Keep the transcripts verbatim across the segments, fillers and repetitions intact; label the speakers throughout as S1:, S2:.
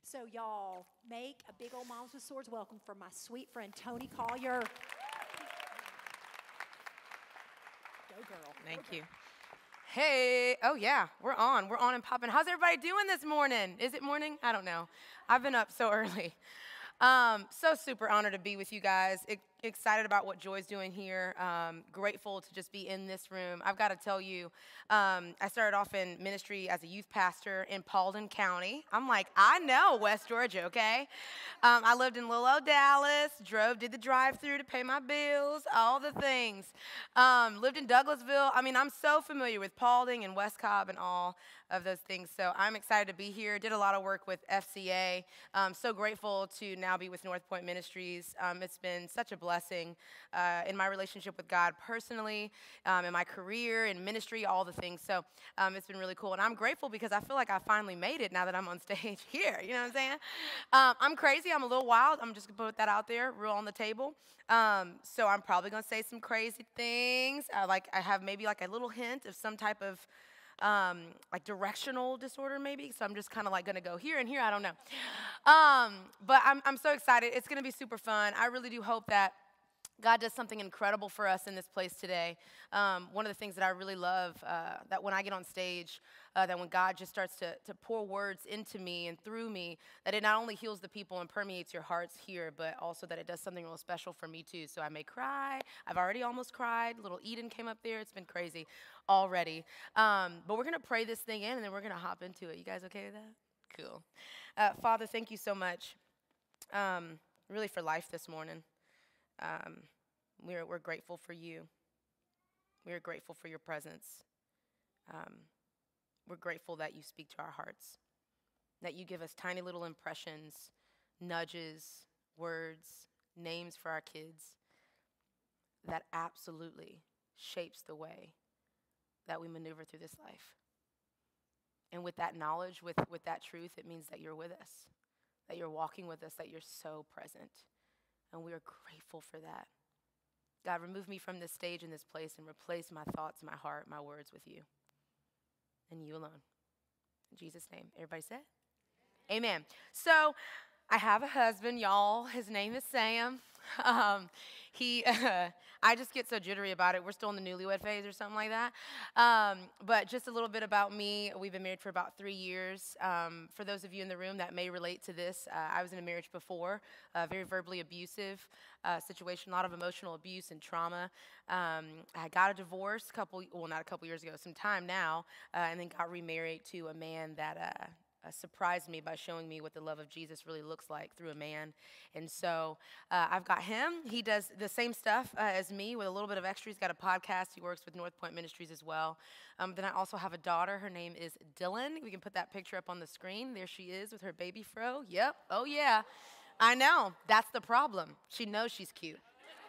S1: So y'all, make a big old Moms with Swords welcome for my sweet friend Tony Collier. Go girl.
S2: Thank
S1: Go
S2: you.
S1: girl.
S2: Hey, oh yeah, we're on. We're on and popping. How's everybody doing this morning? Is it morning? I don't know. I've been up so early. Um, so super honored to be with you guys. E- excited about what Joy's doing here. Um, grateful to just be in this room. I've got to tell you, um, I started off in ministry as a youth pastor in Paulding County. I'm like, I know West Georgia, okay? Um, I lived in Little Old Dallas, drove, did the drive-through to pay my bills, all the things. Um, lived in Douglasville. I mean, I'm so familiar with Paulding and West Cobb and all of those things. So I'm excited to be here. Did a lot of work with F C A. Um, so grateful to now be with North Point Ministries. Um, it's been such a blessing uh, in my relationship with God personally, um, in my career, in ministry, all the things. So um, it's been really cool. And I'm grateful because I feel like I finally made it now that I'm on stage here. You know what I'm saying? Um, I'm crazy. I'm a little wild. I'm just going to put that out there, real on the table. Um, so I'm probably going to say some crazy things. Uh, like I have maybe like a little hint of some type of Um, like directional disorder maybe, so I'm just kind of like gonna go here and here, I don't know. Um, but I'm, I'm so excited. It's gonna be super fun. I really do hope that God does something incredible for us in this place today. Um, one of the things that I really love, uh, that when I get on stage, uh, that when God just starts to, to pour words into me and through me, that it not only heals the people and permeates your hearts here, but also that it does something real special for me too. So I may cry. I've already almost cried. Little Eden came up there. It's been crazy already. Um, but we're going to pray this thing in, and then we're going to hop into it. You guys okay with that? Cool. Uh, Father, thank you so much, um, really, for life this morning. Um, we're, we're grateful for you. We're grateful for your presence. Um, we're grateful that you speak to our hearts, that you give us tiny little impressions, nudges, words, names for our kids that absolutely shapes the way that we maneuver through this life. And with that knowledge, with, with that truth, it means that you're with us, that you're walking with us, that you're so present. And we are grateful for that. God, remove me from this stage and this place and replace my thoughts, my heart, my words with you. And you alone. In Jesus' name. Everybody said? Amen. So I have a husband, y'all. His name is Sam. Um, he, uh, I just get so jittery about it. We're still in the newlywed phase or something like that. Um, but just a little bit about me. We've been married for about three years. Um, for those of you in the room that may relate to this, uh, I was in a marriage before, a very verbally abusive uh, situation, a lot of emotional abuse and trauma. Um, I got a divorce a couple, well, not a couple years ago, some time now, uh, and then got remarried to a man that uh, Uh, surprised me by showing me what the love of Jesus really looks like through a man. And so uh, I've got him. He does the same stuff uh, as me with a little bit of extra. He's got a podcast. He works with North Point Ministries as well. Um, then I also have a daughter. Her name is Dylan. We can put that picture up on the screen. There she is with her baby fro. Yep. Oh, yeah. I know. That's the problem. She knows she's cute.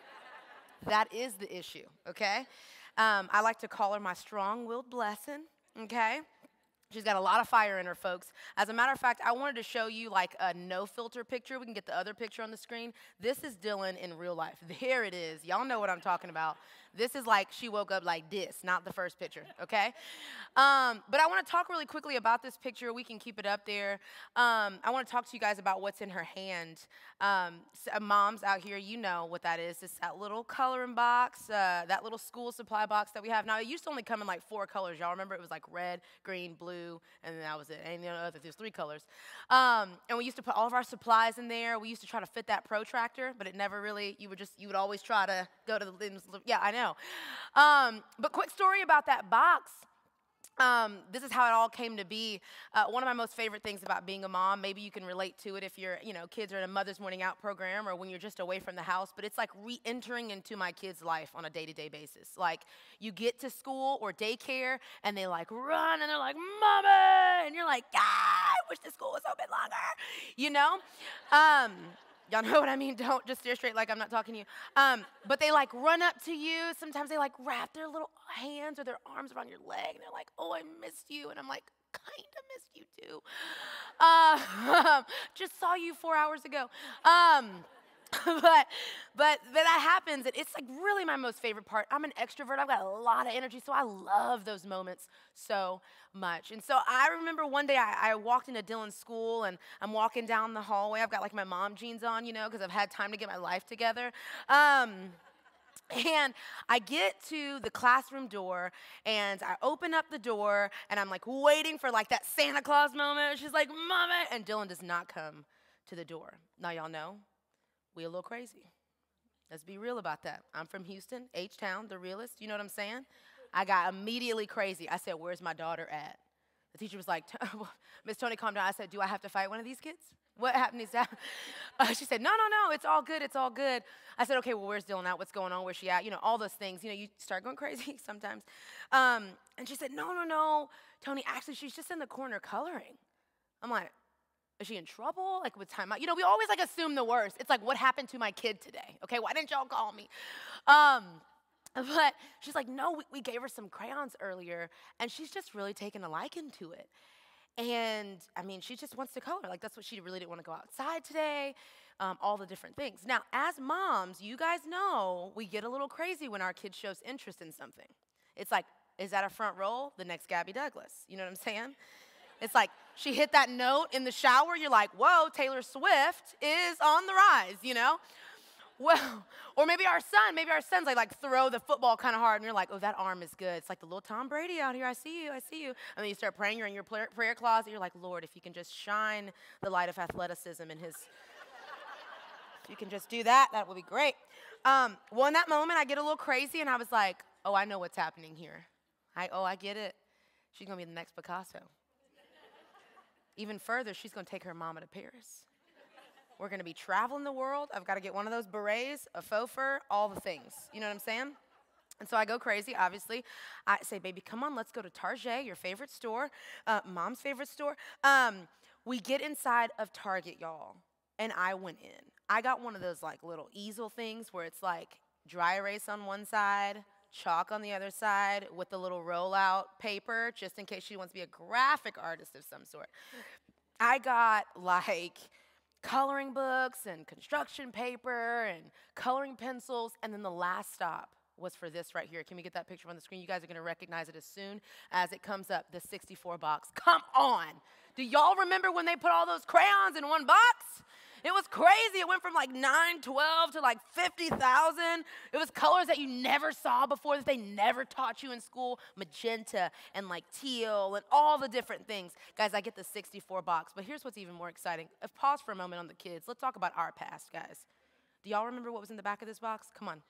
S2: That is the issue, okay? Um, I like to call her my strong-willed blessing, okay? She's got a lot of fire in her, folks. As a matter of fact, I wanted to show you like a no-filter picture. We can get the other picture on the screen. This is Dylan in real life. There it is. Y'all know what I'm talking about. This is like she woke up like this, not the first picture, okay? Um, but I want to talk really quickly about this picture. We can keep it up there. Um, I want to talk to you guys about what's in her hand. Um, so, uh, moms out here, you know what that is. It's that little coloring box, uh, that little school supply box that we have. Now, it used to only come in like four colors. Y'all remember? It was like red, green, blue, and then that was it. And you know, there's three colors. Um, and we used to put all of our supplies in there. We used to try to fit that protractor, but it never really, you would just, you would always try to go to the, yeah, I know. Um, but quick story about that box. Um, this is how it all came to be. Uh, one of my most favorite things about being a mom, maybe you can relate to it if your, you know, kids are in a Mother's Morning Out program or when you're just away from the house, but it's like re-entering into my kids' life on a day-to-day basis. Like, you get to school or daycare, and they like run, and they're like, "Mommy!" And you're like, "Ah, I wish the school was open longer," you know? Um, Y'all know what I mean? Don't just stare straight like I'm not talking to you. Um, but they like run up to you. Sometimes they like wrap their little hands or their arms around your leg. And they're like, "Oh, I missed you." And I'm like, "Kind of missed you too. Uh, just saw you four hours ago." Um, but, but, but that happens, and it's like really my most favorite part. I'm an extrovert. I've got a lot of energy, so I love those moments so much. And so I remember one day I, I walked into Dylan's school, and I'm walking down the hallway. I've got like my mom jeans on, you know, because I've had time to get my life together. Um, And I get to the classroom door, and I open up the door, and I'm like waiting for like that Santa Claus moment. She's like, Mama, and Dylan does not come to the door. Now y'all know, we a little crazy. Let's be real about that. I'm from Houston, H-Town, the realest, you know what I'm saying? I got immediately crazy. I said, where's my daughter at? The teacher was like, Miss Tony, calm down. I said, do I have to fight one of these kids? What happened? Is that? Uh, she said, no, no, no, it's all good, it's all good. I said, okay, well, where's Dylan at? What's going on? Where's she at? You know, all those things. You know, you start going crazy sometimes. Um, and she said, no, no, no, Tony, actually, she's just in the corner coloring. I'm like, is she in trouble? Like with timeout? You know, we always like assume the worst. It's like, what happened to my kid today? Okay, why didn't y'all call me? Um, but she's like, no, we, we gave her some crayons earlier, and she's just really taken a liking to it. And, I mean, she just wants to color. Like, that's what she really didn't want to go outside today, um, all the different things. Now, as moms, you guys know we get a little crazy when our kid shows interest in something. It's like, is that a front roll? The next Gabby Douglas. You know what I'm saying? It's like, she hit that note in the shower. You're like, whoa, Taylor Swift is on the rise, you know? Well, or maybe our son, maybe our son's like, like throw the football kind of hard, and you're like, oh, that arm is good. It's like the little Tom Brady out here. I see you, I see you. And then you start praying. You're in your prayer, prayer closet. You're like, Lord, if you can just shine the light of athleticism in his, if you can just do that, that would be great. Um, well, in that moment, I get a little crazy, and I was like, oh, I know what's happening here. I, oh, I get it. She's going to be the next Picasso. Even further, she's going to take her mama to Paris. We're going to be traveling the world. I've got to get one of those berets, a faux fur, all the things. You know what I'm saying? And so I go crazy, obviously. I say, baby, come on, let's go to Target, your favorite store, uh, mom's favorite store. Um, we get inside of Target, y'all, and I went in. I got one of those, like, little easel things where it's, like, dry erase on one side, chalk on the other side with the little rollout paper, just in case she wants to be a graphic artist of some sort. I got, like, coloring books and construction paper and coloring pencils, and then the last stop was for this right here. Can we get that picture on the screen? You guys are gonna recognize it as soon as it comes up, the sixty-four box. Come on. Do y'all remember when they put all those crayons in one box? It was crazy. It went from like nine, twelve to like fifty thousand. It was colors that you never saw before, that they never taught you in school. Magenta and like teal and all the different things. Guys, I get the sixty-four box, but here's what's even more exciting. If pause for a moment on the kids. Let's talk about our past, guys. Do y'all remember what was in the back of this box? Come on.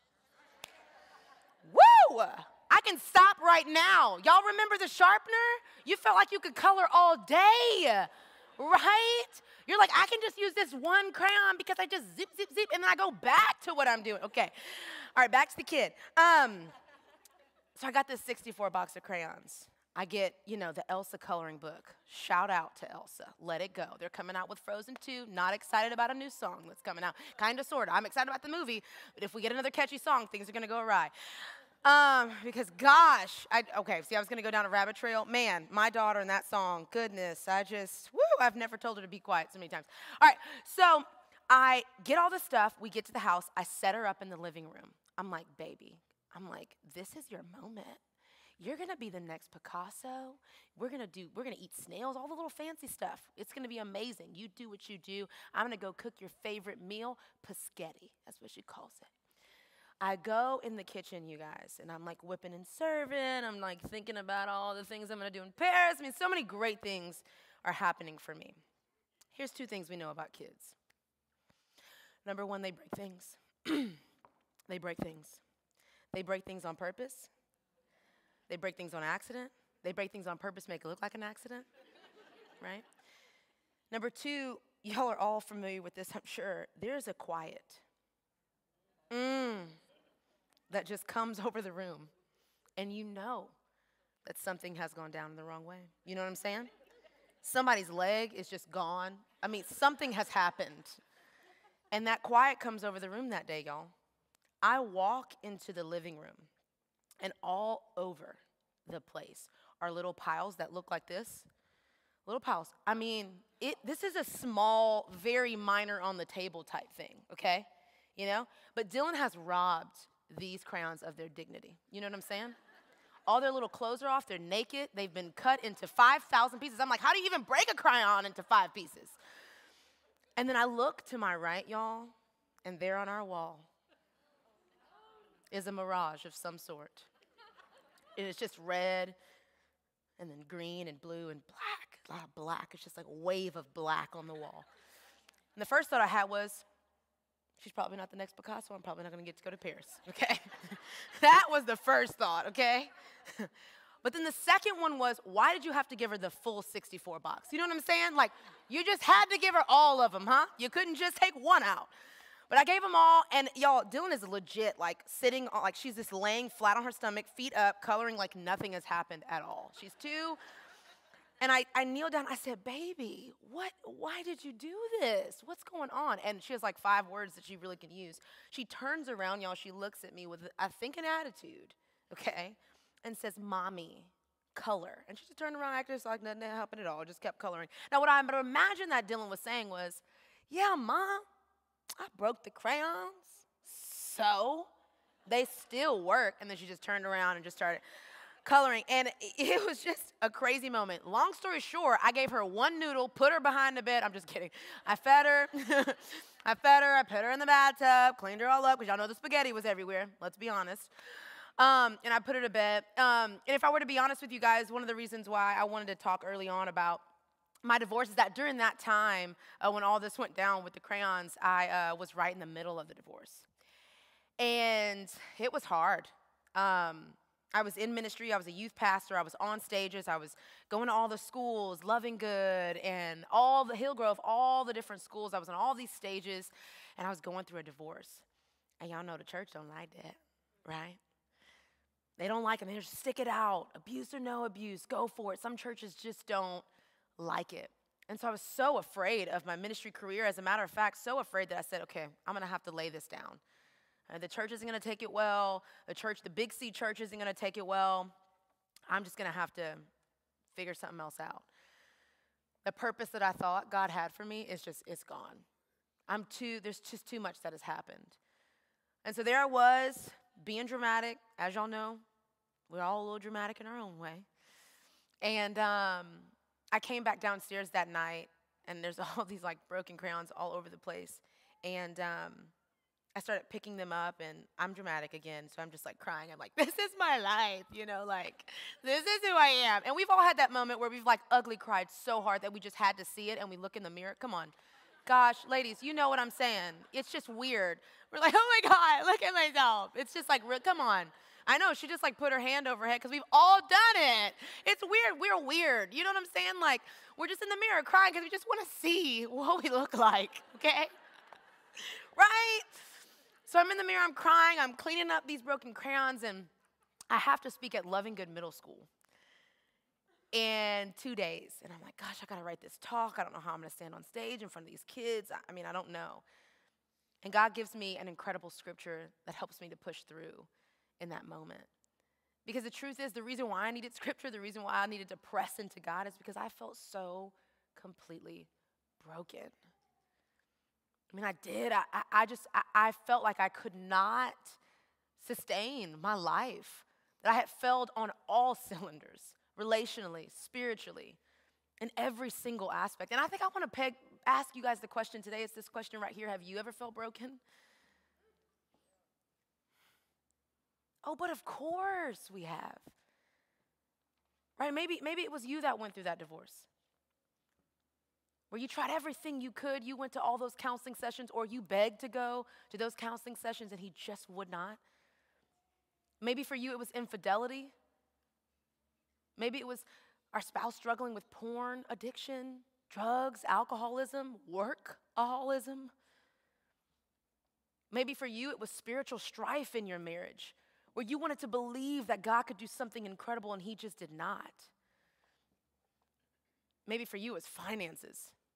S2: Woo! I can stop right now. Y'all remember the sharpener? You felt like you could color all day, right? You're like, I can just use this one crayon because I just zip, zip, zip, and then I go back to what I'm doing. Okay. All right, back to the kid. Um, so I got this sixty-four box of crayons. I get, you know, the Elsa coloring book. Shout out to Elsa. Let it go. They're coming out with Frozen two. Not excited about a new song that's coming out. Kind of, sort of. I'm excited about the movie, but if we get another catchy song, things are going to go awry. Um, because gosh, I, okay, see, I was going to go down a rabbit trail. Man, my daughter and that song, goodness, I just, woo, I've never told her to be quiet so many times. All right, so I get all this stuff. We get to the house. I set her up in the living room. I'm like, baby, I'm like, this is your moment. You're going to be the next Picasso. We're going to do, we're going to eat snails, all the little fancy stuff. It's going to be amazing. You do what you do. I'm going to go cook your favorite meal, Paschetti. That's what she calls it. I go in the kitchen, you guys, and I'm like whipping and serving. I'm like thinking about all the things I'm going to do in Paris. I mean, so many great things are happening for me. Here's two things we know about kids. Number one, they break things. They break things. They break things on purpose. They break things on accident. They break things on purpose, make it look like an accident, right? Number two, y'all are all familiar with this, I'm sure. There's a quiet. Mm. That just comes over the room, and you know that something has gone down the wrong way. You know what I'm saying? Somebody's leg is just gone. I mean, something has happened, and that quiet comes over the room that day, y'all. I walk into the living room, and all over the place are little piles that look like this. Little piles. I mean, it. This is a small, very minor on the table type thing, okay? you know? But Dylan has robbed these crayons of their dignity. You know what I'm saying? All their little clothes are off. They're naked. They've been cut into five thousand pieces. I'm like, how do you even break a crayon into five pieces? And then I look to my right, y'all, and there on our wall is a mirage of some sort. And it's just red and then green and blue and black. A lot of black. It's just like a wave of black on the wall. And the first thought I had was, she's probably not the next Picasso. I'm probably not going to get to go to Paris, okay? That was the first thought, okay? But then the second one was, why did you have to give her the full sixty-four box? You know what I'm saying? Like, you just had to give her all of them, huh? You couldn't just take one out. But I gave them all, and y'all, Dylan is legit, like, sitting, on, like, she's just laying flat on her stomach, feet up, coloring like nothing has happened at all. She's two. And I, I kneeled down. I said, baby, what, why did you do this? What's going on? And she has like five words that she really can use. She turns around, y'all. She looks at me with, I think, an attitude, okay, and says, mommy, color. And she just turned around, acted just like nothing happened at all, just kept coloring. Now, what I would imagine that Dylan was saying was, yeah, Mom, I broke the crayons, so they still work. And then she just turned around and just started coloring, and it was just a crazy moment. Long story short, I gave her one noodle, put her behind the bed. I'm just kidding. I fed her. I fed her. I put her in the bathtub, cleaned her all up, because y'all know the spaghetti was everywhere. Let's be honest. Um, and I put her to bed. Um, and if I were to be honest with you guys, one of the reasons why I wanted to talk early on about my divorce is that during that time, uh, when all this went down with the crayons, I uh, was right in the middle of the divorce. And it was hard. Um, I was in ministry, I was a youth pastor, I was on stages, I was going to all the schools, Loving Good, and all the Hillgrove, all the different schools. I was on all these stages, and I was going through a divorce. And y'all know the church don't like that, right? They don't like it. They just stick it out. Abuse or no abuse, go for it. Some churches just don't like it. And so I was so afraid of my ministry career. As a matter of fact, so afraid that I said, okay, I'm going to have to lay this down. Uh, the church isn't going to take it well. The church, the Big C church isn't going to take it well. I'm just going to have to figure something else out. The purpose that I thought God had for me is just, it's gone. I'm too, there's just too much that has happened. And so there I was, being dramatic. As y'all know, we're all a little dramatic in our own way. And um, I came back downstairs that night, and there's all these like broken crayons all over the place. And um, I started picking them up, and I'm dramatic again, so I'm just like crying. I'm like, this is my life, you know, like, this is who I am. And we've all had that moment where we've like ugly cried so hard that we just had to see it, and we look in the mirror. Come on. Gosh, ladies, you know what I'm saying. It's just weird. We're like, oh my God, look at myself. It's just like, come on. I know, she just like put her hand over her head because we've all done it. It's weird. We're weird. You know what I'm saying? Like, we're just in the mirror crying because we just want to see what we look like, okay? Right? So I'm in the mirror, I'm crying, I'm cleaning up these broken crayons, and I have to speak at Loving Good Middle School in two days. And I'm like, gosh, I gotta write this talk. I don't know how I'm gonna stand on stage in front of these kids. I, I mean, I don't know. And God gives me an incredible scripture that helps me to push through in that moment. Because the truth is, the reason why I needed scripture, the reason why I needed to press into God is because I felt so completely broken. I mean, I did. I, I, I just, I, I felt like I could not sustain my life. That I had failed on all cylinders, relationally, spiritually, in every single aspect. And I think I want to peg, ask you guys the question today. It's this question right here. Have you ever felt broken? Oh, but of course we have. Right? Maybe, maybe it was you that went through that divorce, where you tried everything you could, you went to all those counseling sessions, or you begged to go to those counseling sessions and he just would not. Maybe for you it was infidelity. Maybe it was our spouse struggling with porn addiction, drugs, alcoholism, workaholism. Maybe for you it was spiritual strife in your marriage, where you wanted to believe that God could do something incredible and he just did not. Maybe for you it's finances.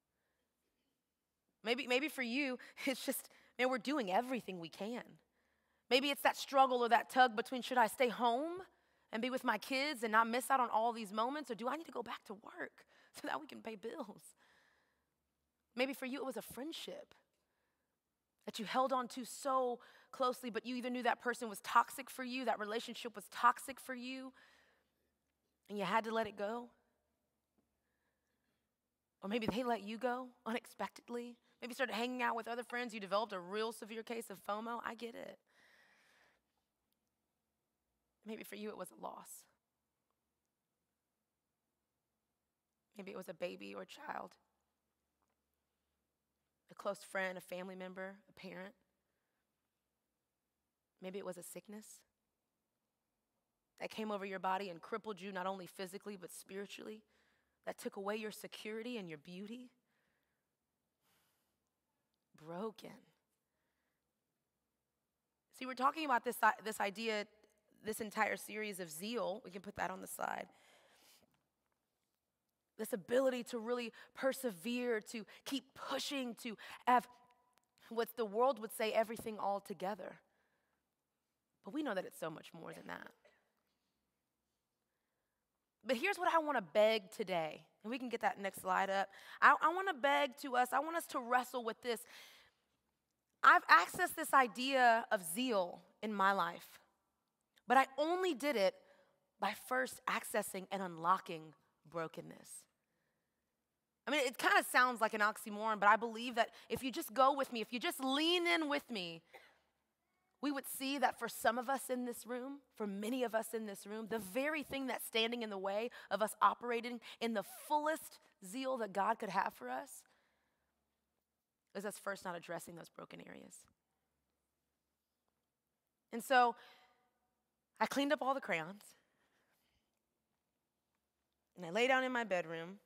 S2: Maybe, maybe for you, it's just, man, we're doing everything we can. Maybe it's that struggle or that tug between, should I stay home and be with my kids and not miss out on all these moments, or do I need to go back to work so that we can pay bills? Maybe for you, it was a friendship. that you held on to so closely, but you either knew that person was toxic for you, that relationship was toxic for you, and you had to let it go. Or maybe they let you go unexpectedly. Maybe you started hanging out with other friends. You developed a real severe case of FOMO. I get it. Maybe for you it was a loss. Maybe it was a baby or a child, a close friend, a family member, a parent. Maybe it was a sickness that came over your body and crippled you not only physically but spiritually, that took away your security and your beauty. Broken. See, we're talking about this, this idea, this entire series of zeal. We can put that on the side. This ability to really persevere, to keep pushing, to have what the world would say everything all together. But we know that it's so much more than that. But here's what I want to beg today, and we can get that next slide up. I, I want to beg to us, I want us to wrestle with this. I've accessed this idea of zeal in my life, but I only did it by first accessing and unlocking brokenness. I mean, it kind of sounds like an oxymoron, but I believe that if you just go with me, if you just lean in with me, we would see that for some of us in this room, for many of us in this room, the very thing that's standing in the way of us operating in the fullest zeal that God could have for us is us first not addressing those broken areas. And so I cleaned up all the crayons, and I lay down in my bedroom,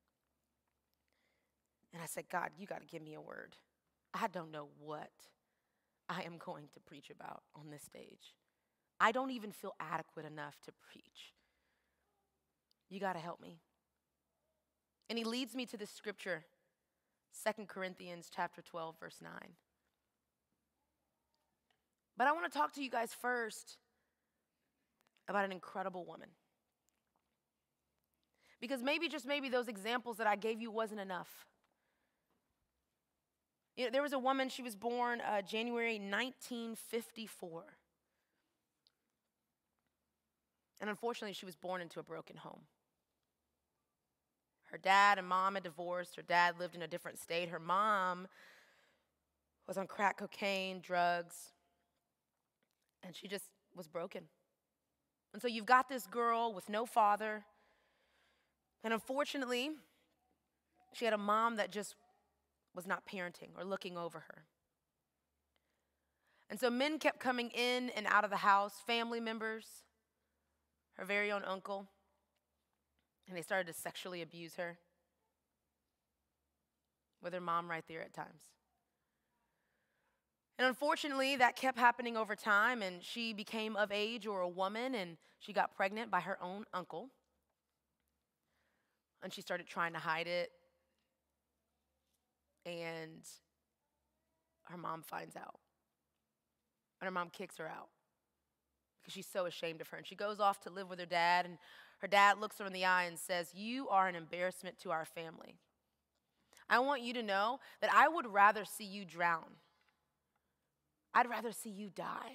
S2: and I said, God, you got to give me a word. I don't know what I am going to preach about on this stage. I don't even feel adequate enough to preach. You got to help me. And he leads me to this scripture, Second Corinthians chapter twelve, verse nine. But I want to talk to you guys first about an incredible woman. Because maybe, just maybe, those examples that I gave you wasn't enough. You know, there was a woman, she was born uh, January nineteen fifty-four. And unfortunately, she was born into a broken home. Her dad and mom had divorced. Her dad lived in a different state. Her mom was on crack cocaine, drugs, and she just was broken. And so you've got this girl with no father, and unfortunately, she had a mom that just was not parenting or looking over her. And so men kept coming in and out of the house, family members, her very own uncle, and they started to sexually abuse her with her mom right there at times. And unfortunately, that kept happening over time, and she became of age or a woman, and she got pregnant by her own uncle. And she started trying to hide it. And her mom finds out. And her mom kicks her out because she's so ashamed of her. And she goes off to live with her dad, and her dad looks her in the eye and says, "You are an embarrassment to our family. I want you to know that I would rather see you drown. I'd rather see you die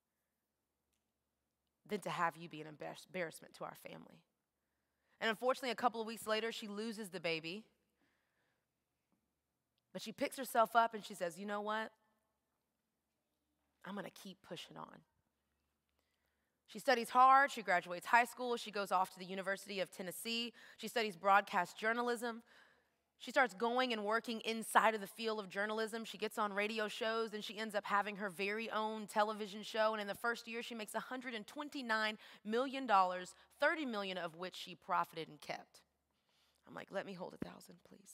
S2: than to have you be an embarrassment to our family." And unfortunately, a couple of weeks later, she loses the baby. But she picks herself up and she says, you know what? I'm going to keep pushing on. She studies hard. She graduates high school. She goes off to the University of Tennessee. She studies broadcast journalism. She starts going and working inside of the field of journalism. She gets on radio shows, and she ends up having her very own television show. And in the first year, she makes one hundred twenty-nine million dollars, thirty million dollars of which she profited and kept. I'm like, let me hold a thousand, please.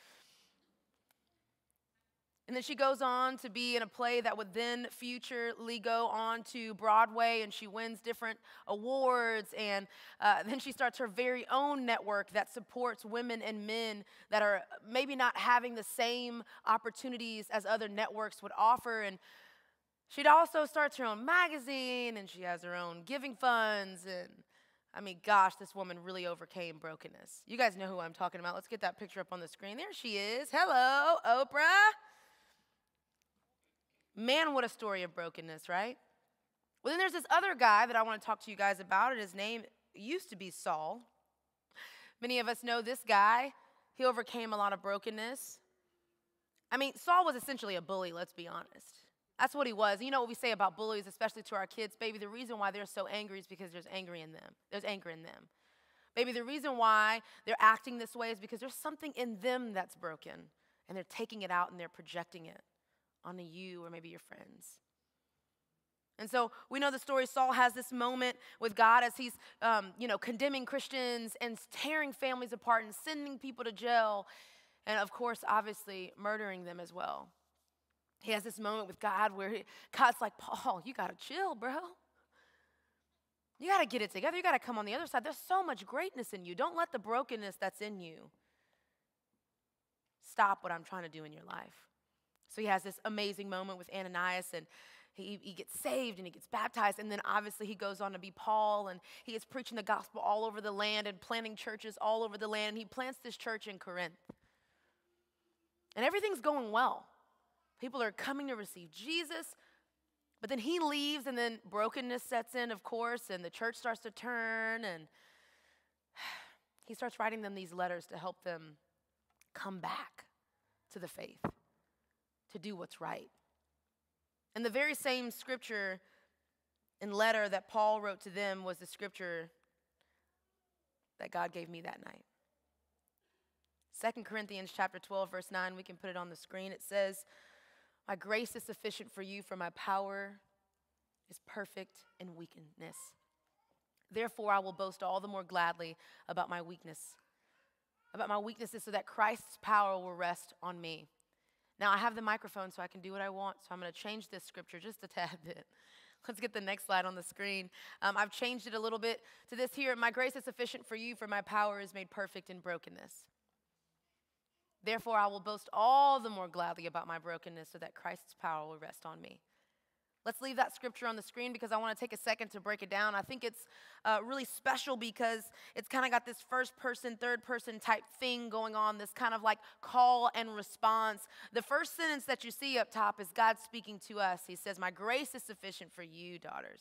S2: And then she goes on to be in a play that would then futurely go on to Broadway, and she wins different awards. And uh, then she starts her very own network that supports women and men that are maybe not having the same opportunities as other networks would offer. And she also starts her own magazine, and she has her own giving funds. And I mean, gosh, this woman really overcame brokenness. You guys know who I'm talking about. Let's get that picture up on the screen. There she is. Hello, Oprah. Man, what a story of brokenness, right? Well, then there's this other guy that I want to talk to you guys about, and his name used to be Saul. Many of us know this guy. He overcame a lot of brokenness. I mean, Saul was essentially a bully, let's be honest. That's what he was. You know what we say about bullies, especially to our kids? Baby, the reason why they're so angry is because there's anger in them. There's anger in them. Baby, the reason why they're acting this way is because there's something in them that's broken, and they're taking it out and they're projecting it onto you or maybe your friends. And so we know the story. Saul has this moment with God as he's, um, you know, condemning Christians and tearing families apart and sending people to jail. And of course, obviously, murdering them as well. He has this moment with God where he, God's like, Paul, you got to chill, bro. You got to get it together. You got to come on the other side. There's so much greatness in you. Don't let the brokenness that's in you stop what I'm trying to do in your life. So he has this amazing moment with Ananias, and he, he gets saved and he gets baptized. And then obviously he goes on to be Paul, and he is preaching the gospel all over the land and planting churches all over the land. And he plants this church in Corinth. And everything's going well. People are coming to receive Jesus. But then he leaves, and then brokenness sets in, of course, and the church starts to turn. And he starts writing them these letters to help them come back to the faith, to do what's right. And the very same scripture and letter that Paul wrote to them was the scripture that God gave me that night. Second Corinthians chapter twelve, verse nine, we can put it on the screen. It says, my grace is sufficient for you, for my power is perfect in weakness. Therefore, I will boast all the more gladly about my weakness, about my weaknesses, so that Christ's power will rest on me. Now, I have the microphone, so I can do what I want, so I'm going to change this scripture just a tad bit. Let's get the next slide on the screen. Um, I've changed it a little bit to this here. My grace is sufficient for you, for my power is made perfect in brokenness. Therefore, I will boast all the more gladly about my brokenness, so that Christ's power will rest on me. Let's leave that scripture on the screen because I want to take a second to break it down. I think it's uh, really special because it's kind of got this first person, third person type thing going on, this kind of like call and response. The first sentence that you see up top is God speaking to us. He says, my grace is sufficient for you, daughters,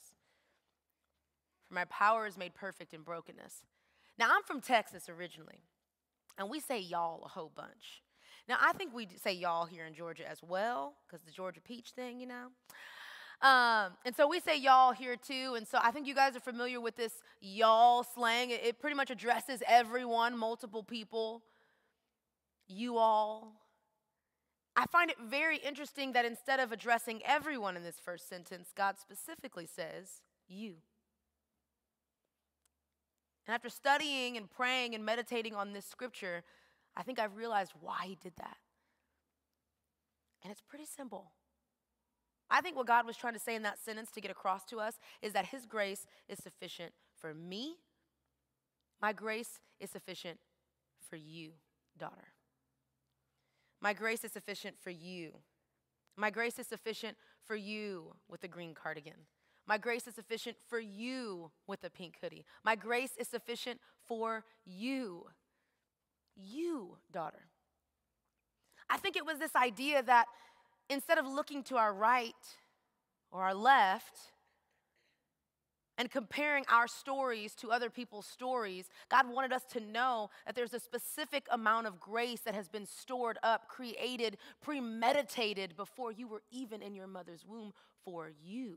S2: for my power is made perfect in brokenness. Now, I'm from Texas originally, and we say y'all a whole bunch. Now, I think we say y'all here in Georgia as well because the Georgia peach thing, you know. Um, and so we say y'all here too, and so I think you guys are familiar with this y'all slang. It, it pretty much addresses everyone, multiple people, you all. I find it very interesting that instead of addressing everyone in this first sentence, God specifically says you. And after studying and praying and meditating on this scripture, I think I've realized why he did that. And it's pretty simple. I think what God was trying to say in that sentence to get across to us is that his grace is sufficient for me. My grace is sufficient for you, daughter. My grace is sufficient for you. My grace is sufficient for you with the green cardigan. My grace is sufficient for you with the pink hoodie. My grace is sufficient for you. You, daughter. I think it was this idea that instead of looking to our right or our left and comparing our stories to other people's stories, God wanted us to know that there's a specific amount of grace that has been stored up, created, premeditated before you were even in your mother's womb for you.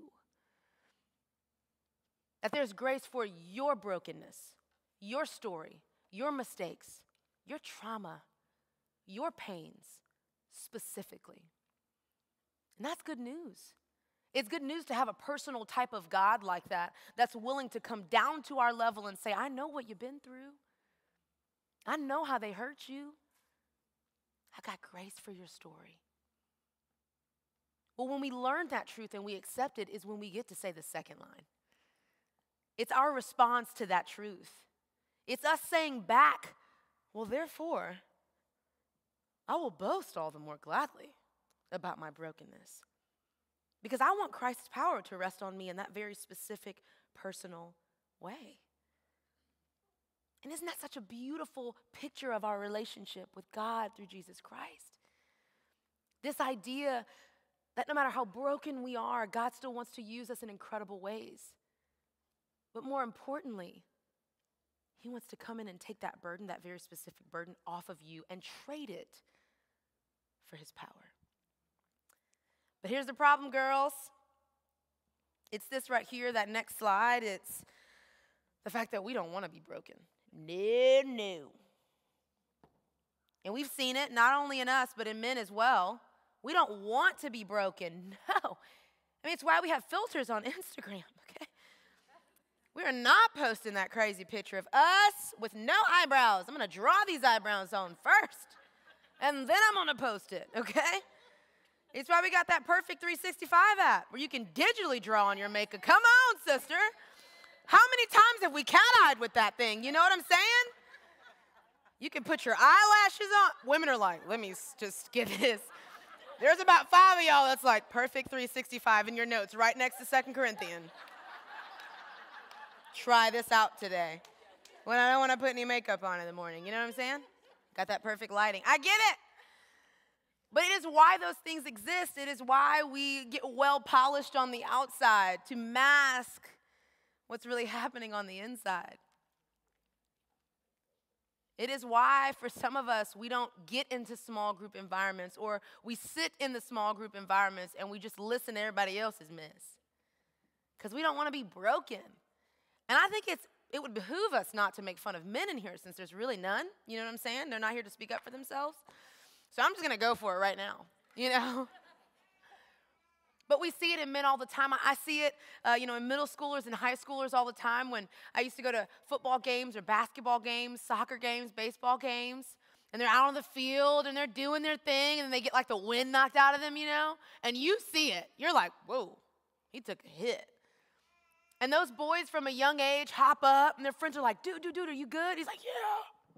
S2: That there's grace for your brokenness, your story, your mistakes, your trauma, your pains specifically. And that's good news. It's good news to have a personal type of God like that that's willing to come down to our level and say, I know what you've been through. I know how they hurt you. I got grace for your story. Well, when we learn that truth and we accept it is when we get to say the second line. It's our response to that truth. It's us saying back, well, therefore, I will boast all the more gladly about my brokenness. Because I want Christ's power to rest on me in that very specific, personal way. And isn't that such a beautiful picture of our relationship with God through Jesus Christ? This idea That no matter how broken we are, God still wants to use us in incredible ways. But more importantly, he wants to come in and take that burden, that very specific burden, off of you and trade it for his power. But here's the problem, girls. It's this right here, that next slide. It's the fact that we don't want to be broken. No, no. And we've seen it not only in us, but in men as well. We don't want to be broken. No. I mean, it's why we have filters on Instagram, okay? We are not posting that crazy picture of us with no eyebrows. I'm going to draw these eyebrows on first, and then I'm going to post it, okay? It's why we got that Perfect three sixty-five app where you can digitally draw on your makeup. Come on, sister. How many times have we cat-eyed with that thing? You know what I'm saying? You can put your eyelashes on. Women are like, let me s- just get this. There's about five of y'all that's like Perfect three sixty-five in your notes right next to Second Corinthians. Try this out today when I don't want to put any makeup on in the morning. You know what I'm saying? Got that perfect lighting. I get it. But it is why those things exist. It is why we get well polished on the outside to mask what's really happening on the inside. It is why, for some of us, we don't get into small group environments, or we sit in the small group environments and we just listen to everybody else's mess. Because we don't want to be broken. And I think it's it would behoove us not to make fun of men in here, since there's really none. You know what I'm saying? They're not here to speak up for themselves. So I'm just going to go for it right now, you know? But we see it in men all the time. I, I see it, uh, you know, in middle schoolers and high schoolers all the time. When I used to go to football games or basketball games, soccer games, baseball games, and they're out on the field and they're doing their thing, and they get like the wind knocked out of them, you know? And you see it. You're like, whoa, he took a hit. And those boys from a young age hop up, and their friends are like, dude, dude, dude, are you good? He's like, yeah.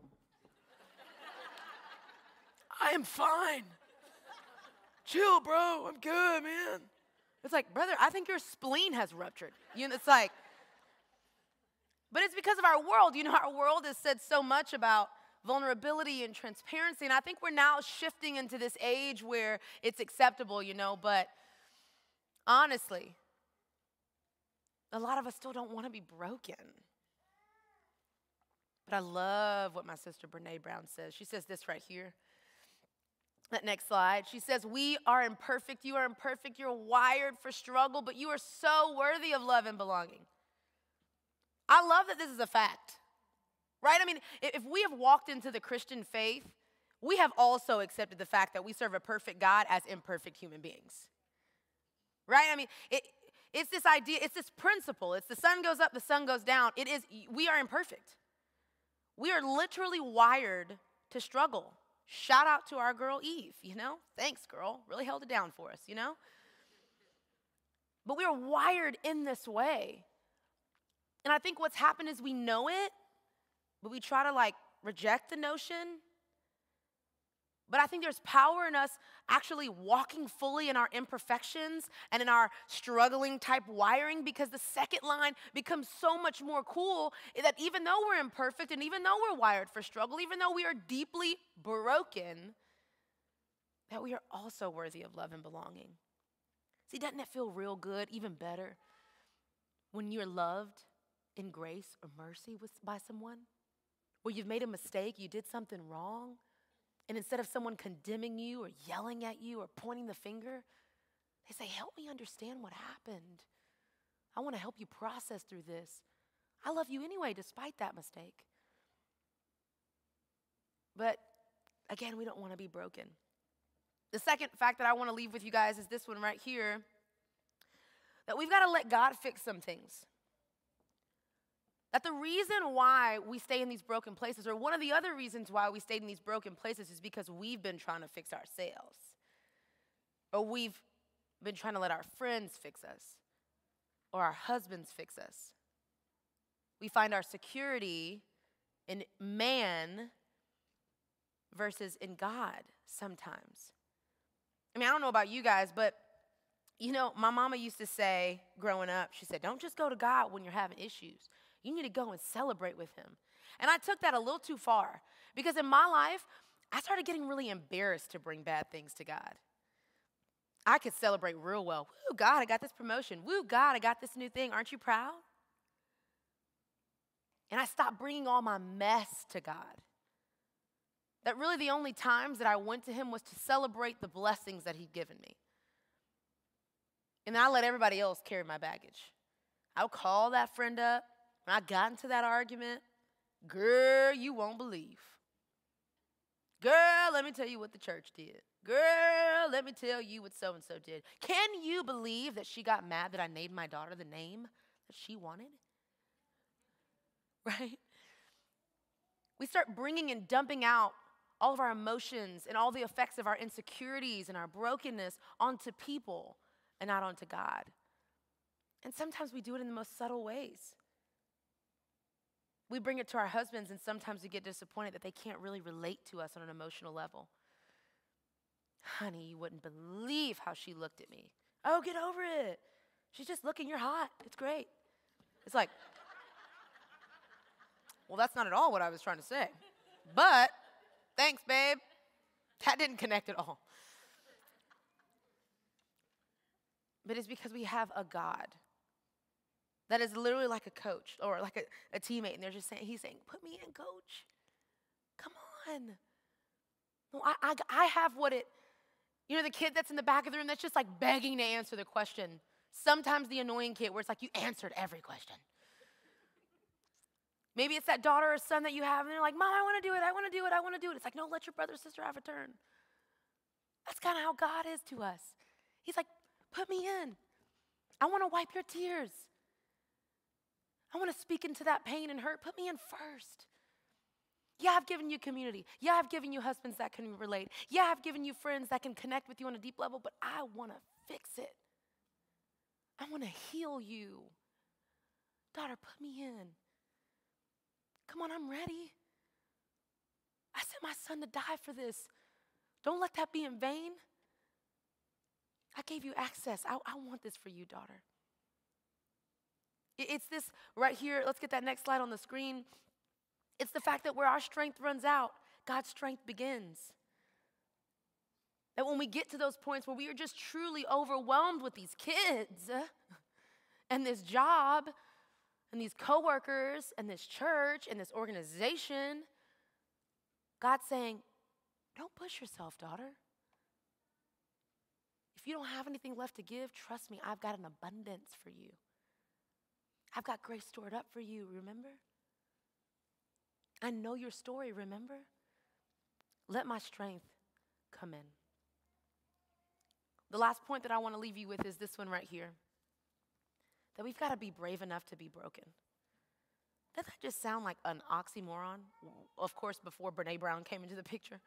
S2: I am fine. Chill, bro. I'm good, man. It's like, brother, I think your spleen has ruptured. You know, it's like, but it's because of our world. You know, our world has said so much about vulnerability and transparency, and I think we're now shifting into this age where it's acceptable, you know, but honestly, a lot of us still don't want to be broken. But I love what my sister Brene Brown says. She says this right here. That next slide. She says, we are imperfect. You are imperfect. You're wired for struggle, but you are so worthy of love and belonging. I love that this is a fact, right? I mean, if we have walked into the Christian faith, we have also accepted the fact that we serve a perfect God as imperfect human beings, right? I mean, it, it's this idea, it's this principle. It's the sun goes up, the sun goes down. It is, we are imperfect. We are literally wired to struggle. Shout out to our girl Eve, you know? Thanks, girl. Really held it down for us, you know? But we are wired in this way. And I think what's happened is we know it, but we try to like reject the notion. But I think there's power in us actually walking fully in our imperfections and in our struggling type wiring, because the second line becomes so much more cool that even though we're imperfect and even though we're wired for struggle, even though we are deeply broken, that we are also worthy of love and belonging. See, doesn't it feel real good, even better, when you're loved in grace or mercy with, by someone? Where you've made a mistake, you did something wrong, and instead of someone condemning you or yelling at you or pointing the finger, they say, help me understand what happened. I want to help you process through this. I love you anyway, despite that mistake. But again, we don't want to be broken. The second fact that I want to leave with you guys is this one right here, that we've got to let God fix some things. That the reason why we stay in these broken places, or one of the other reasons why we stayed in these broken places, is because we've been trying to fix ourselves. Or we've been trying to let our friends fix us. Or our husbands fix us. We find our security in man versus in God sometimes. I mean, I don't know about you guys, but you know, my mama used to say growing up, she said, don't just go to God when you're having issues. You need to go and celebrate with him. And I took that a little too far, because in my life, I started getting really embarrassed to bring bad things to God. I could celebrate real well. Woo, God, I got this promotion. Woo, God, I got this new thing. Aren't you proud? And I stopped bringing all my mess to God. That really the only times that I went to him was to celebrate the blessings that he'd given me. And then I let everybody else carry my baggage. I would call that friend up. When I got into that argument, girl, you won't believe. Girl, let me tell you what the church did. Girl, let me tell you what so-and-so did. Can you believe that she got mad that I named my daughter the name that she wanted? Right? We start bringing and dumping out all of our emotions and all the effects of our insecurities and our brokenness onto people and not onto God. And sometimes we do it in the most subtle ways. We bring it to our husbands, and sometimes we get disappointed that they can't really relate to us on an emotional level. Honey, you wouldn't believe how she looked at me. Oh, get over it. She's just looking, you're hot. It's great. It's like, well, that's not at all what I was trying to say. But, thanks, babe. That didn't connect at all. But it's because we have a God that is literally like a coach or like a, a teammate, and they're just saying, he's saying, put me in, coach. Come on. No, I, I, I have what it, you know, the kid that's in the back of the room that's just like begging to answer the question. Sometimes the annoying kid where it's like you answered every question. Maybe it's that daughter or son that you have, and they're like, Mom, I want to do it, I want to do it, I want to do it. It's like, no, let your brother or sister have a turn. That's kind of how God is to us. He's like, put me in. I want to wipe your tears. I want to speak into that pain and hurt. Put me in first. Yeah, I've given you community. Yeah, I've given you husbands that can relate. Yeah, I've given you friends that can connect with you on a deep level, but I want to fix it. I want to heal you. Daughter, put me in. Come on, I'm ready. I sent my son to die for this. Don't let that be in vain. I gave you access. I, I want this for you, daughter. It's this right here. Let's get that next slide on the screen. It's the fact that where our strength runs out, God's strength begins. That when we get to those points where we are just truly overwhelmed with these kids and this job and these coworkers and this church and this organization, God's saying, don't push yourself, daughter. If you don't have anything left to give, trust me, I've got an abundance for you. I've got grace stored up for you, remember? I know your story, remember? Let my strength come in. The last point that I want to leave you with is this one right here. That we've got to be brave enough to be broken. Doesn't that just sound like an oxymoron? Of course, before Brene Brown came into the picture.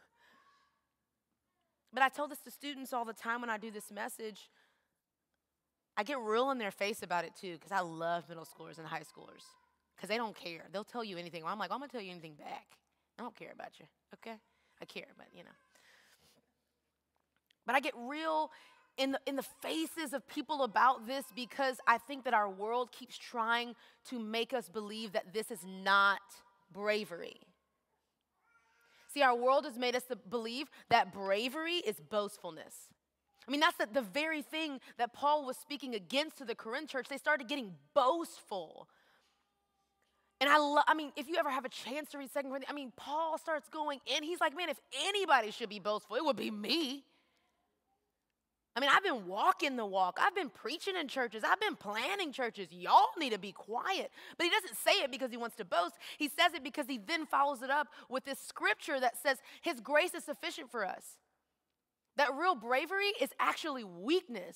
S2: But I tell this to students all the time when I do this message. I get real in their face about it too, because I love middle schoolers and high schoolers, because they don't care. They'll tell you anything. Well, I'm like, I'm going to tell you anything back. I don't care about you, okay? I care, but you know. But I get real in the, in the faces of people about this because I think that our world keeps trying to make us believe that this is not bravery. See, our world has made us to believe that bravery is boastfulness. I mean, that's the, the very thing that Paul was speaking against to the Corinth church. They started getting boastful. And I love, I mean, if you ever have a chance to read Second Corinthians, I mean, Paul starts going in. He's like, man, if anybody should be boastful, it would be me. I mean, I've been walking the walk. I've been preaching in churches. I've been planning churches. Y'all need to be quiet. But he doesn't say it because he wants to boast. He says it because he then follows it up with this scripture that says his grace is sufficient for us. That real bravery is actually weakness.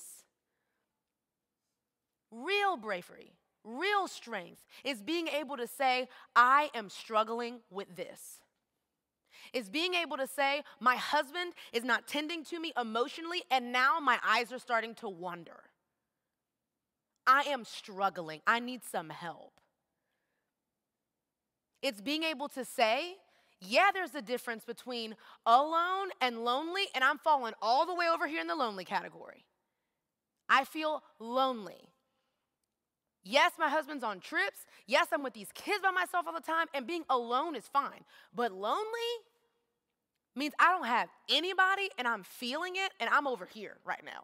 S2: Real bravery, real strength is being able to say, I am struggling with this. Is being able to say, my husband is not tending to me emotionally, and now my eyes are starting to wander. I am struggling. I need some help. It's being able to say, yeah, there's a difference between alone and lonely, and I'm falling all the way over here in the lonely category. I feel lonely. Yes, my husband's on trips. Yes, I'm with these kids by myself all the time, and being alone is fine. But lonely? means I don't have anybody and I'm feeling it and I'm over here right now.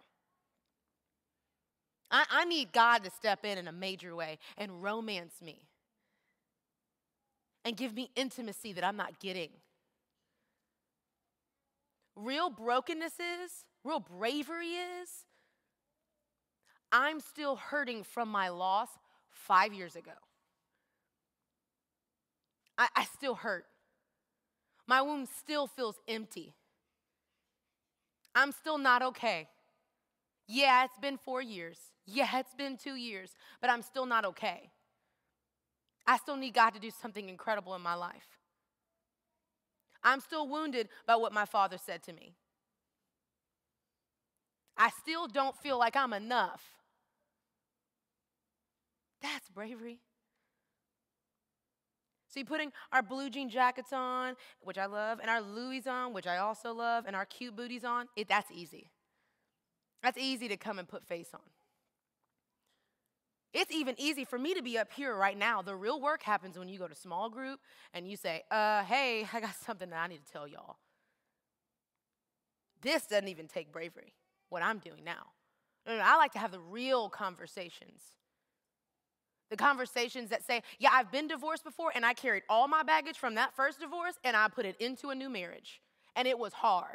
S2: I, I need God to step in in a major way and romance me and give me intimacy that I'm not getting. Real brokenness is, real bravery is, I'm still hurting from my loss five years ago. I, I still hurt. My womb still feels empty. I'm still not okay. Yeah, it's been four years. Yeah, it's been two years, but I'm still not okay. I still need God to do something incredible in my life. I'm still wounded by what my father said to me. I still don't feel like I'm enough. That's bravery. See, putting our blue jean jackets on, which I love, and our Louis on, which I also love, and our cute booties on, it, that's easy. That's easy to come and put face on. It's even easy for me to be up here right now. The real work happens when you go to small group and you say, uh, hey, I got something that I need to tell y'all. This doesn't even take bravery, what I'm doing now. No, no, I like to have the real conversations. The conversations that say, yeah, I've been divorced before and I carried all my baggage from that first divorce and I put it into a new marriage. And it was hard.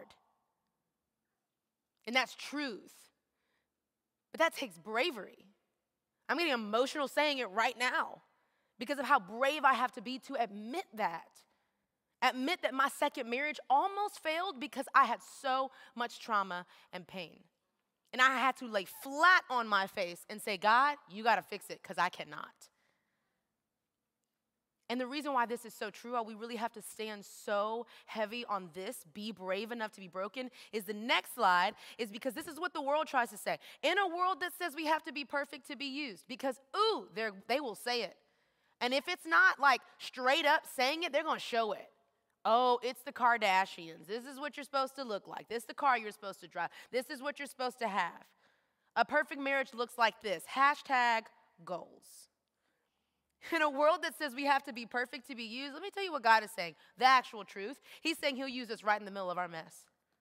S2: And that's truth. But that takes bravery. I'm getting emotional saying it right now because of how brave I have to be to admit that. Admit that my second marriage almost failed because I had so much trauma and pain. And I had to lay flat on my face and say, God, you got to fix it because I cannot. And the reason why this is so true, why we really have to stand so heavy on this, be brave enough to be broken, is the next slide, is because this is what the world tries to say. In a world that says we have to be perfect to be used, because, ooh, they will say it. And if it's not like straight up saying it, they're going to show it. Oh, it's the Kardashians. This is what you're supposed to look like. This is the car you're supposed to drive. This is what you're supposed to have. A perfect marriage looks like this. Hashtag goals. In a world that says we have to be perfect to be used, let me tell you what God is saying, the actual truth. He's saying he'll use us right in the middle of our mess.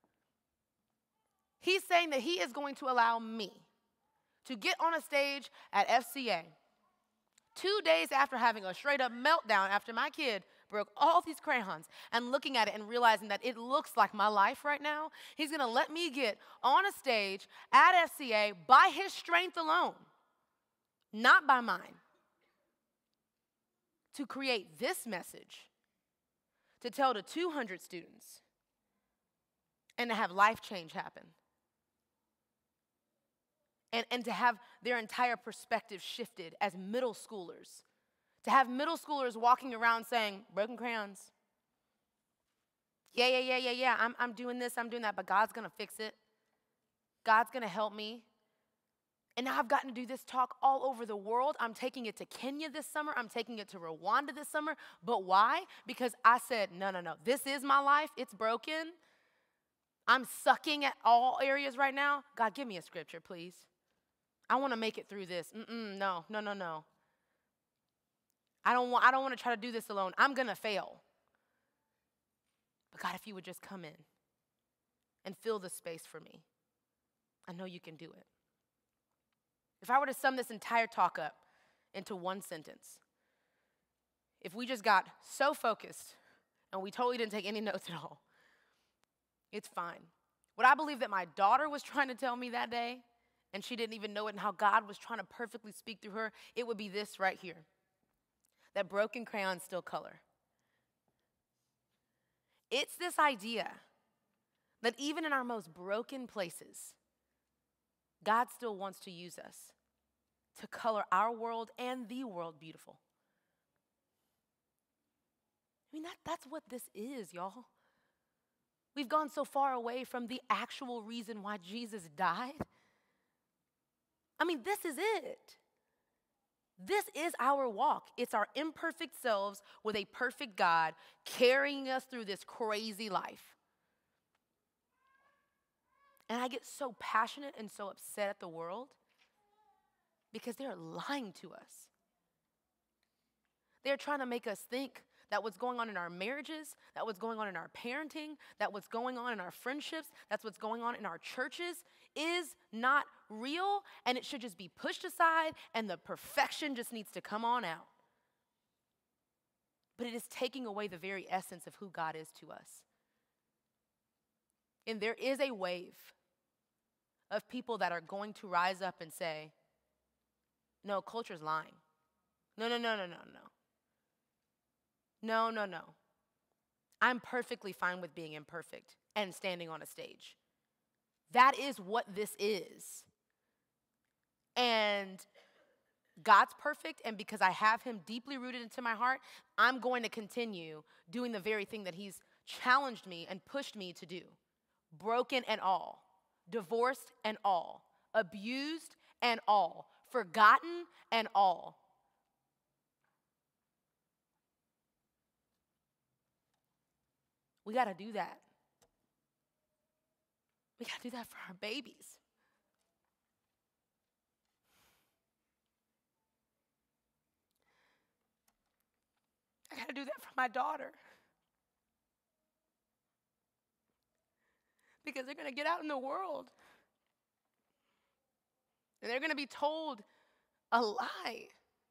S2: He's saying that he is going to allow me to get on a stage at F C A two days after having a straight up meltdown after my kid broke all these crayons and looking at it and realizing that it looks like my life right now. He's going to let me get on a stage at F C A by his strength alone, not by mine, to create this message, to tell to two hundred students, and to have life change happen. And, and to have their entire perspective shifted as middle schoolers. To have middle schoolers walking around saying, broken crayons. Yeah, yeah, yeah, yeah, yeah, I'm, I'm doing this, I'm doing that, but God's going to fix it. God's going to help me. And now I've gotten to do this talk all over the world. I'm taking it to Kenya this summer. I'm taking it to Rwanda this summer. But why? Because I said, no, no, no. This is my life. It's broken. I'm sucking at all areas right now. God, give me a scripture, please. I want to make it through this. Mm-mm, no, no, no, no. I don't want, I don't want to try to do this alone. I'm going to fail. But God, if you would just come in and fill the space for me, I know you can do it. If I were to sum this entire talk up into one sentence, if we just got so focused and we totally didn't take any notes at all, it's fine. What I believe that my daughter was trying to tell me that day, and she didn't even know it, and how God was trying to perfectly speak through her, it would be this right here, that broken crayons still color. It's this idea that even in our most broken places, God still wants to use us to color our world and the world beautiful. I mean, that, that's what this is, y'all. We've gone so far away from the actual reason why Jesus died. I mean, this is it. This is our walk. It's our imperfect selves with a perfect God carrying us through this crazy life. And I get so passionate and so upset at the world because they're lying to us. They're trying to make us think that what's going on in our marriages, that what's going on in our parenting, that what's going on in our friendships, that's what's going on in our churches is not real, and it should just be pushed aside, and the perfection just needs to come on out. But it is taking away the very essence of who God is to us. And there is a wave of people that are going to rise up and say, no, culture's lying. No, no, no, no, no, no. No, no, no. I'm perfectly fine with being imperfect and standing on a stage. That is what this is. And God's perfect, and because I have him deeply rooted into my heart, I'm going to continue doing the very thing that he's challenged me and pushed me to do. Broken and all, divorced and all, abused and all, forgotten and all. We got to do that. We got to do that for our babies. I got to do that for my daughter. Because they're going to get out in the world. And they're going to be told a lie.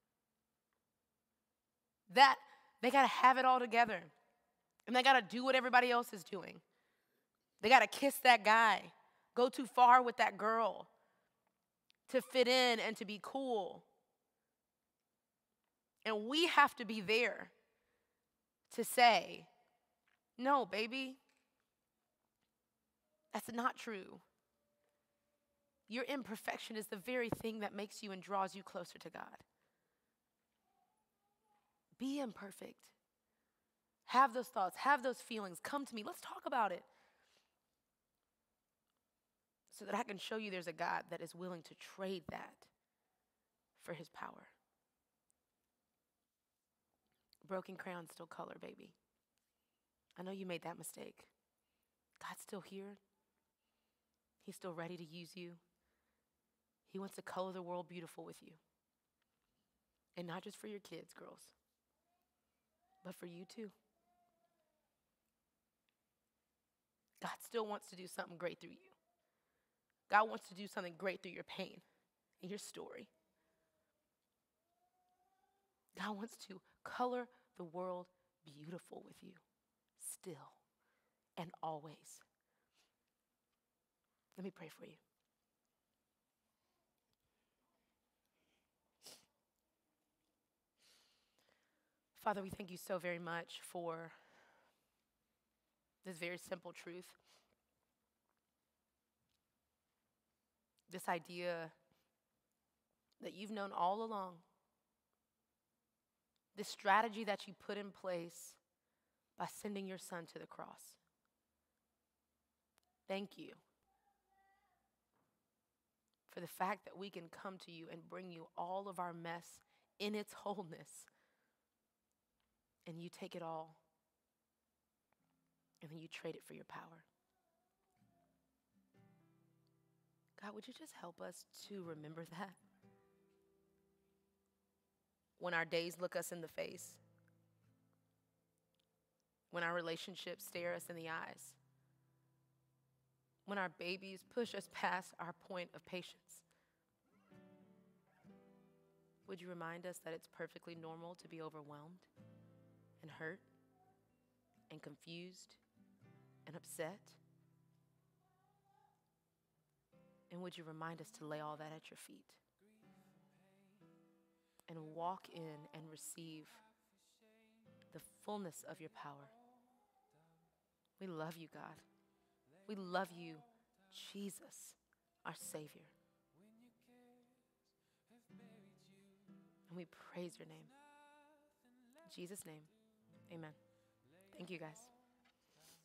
S2: That they got to have it all together. And they got to do what everybody else is doing. They got to kiss that guy, go too far with that girl to fit in and to be cool. And we have to be there to say, no, baby, that's not true. Your imperfection is the very thing that makes you and draws you closer to God. Be imperfect. Have those thoughts, have those feelings. Come to me. Let's talk about it. So that I can show you there's a God that is willing to trade that for his power. Broken crayons still color, baby. I know you made that mistake. God's still here. He's still ready to use you. He wants to color the world beautiful with you. And not just for your kids, girls, but for you too. God still wants to do something great through you. God wants to do something great through your pain and your story. God wants to color the world beautiful with you, still and always. Let me pray for you. Father, we thank you so very much for this very simple truth. This idea that you've known all along. This strategy that you put in place by sending your son to the cross. Thank you for the fact that we can come to you and bring you all of our mess in its wholeness. And you take it all. And then you trade it for your power. God, would you just help us to remember that? When our days look us in the face. When our relationships stare us in the eyes. When our babies push us past our point of patience. Would you remind us that it's perfectly normal to be overwhelmed and hurt and confused and upset? And would you remind us to lay all that at your feet and walk in and receive the fullness of your power? We love you, God. We love you, Jesus, our Savior. And we praise your name. In Jesus' name, amen. Thank you, guys.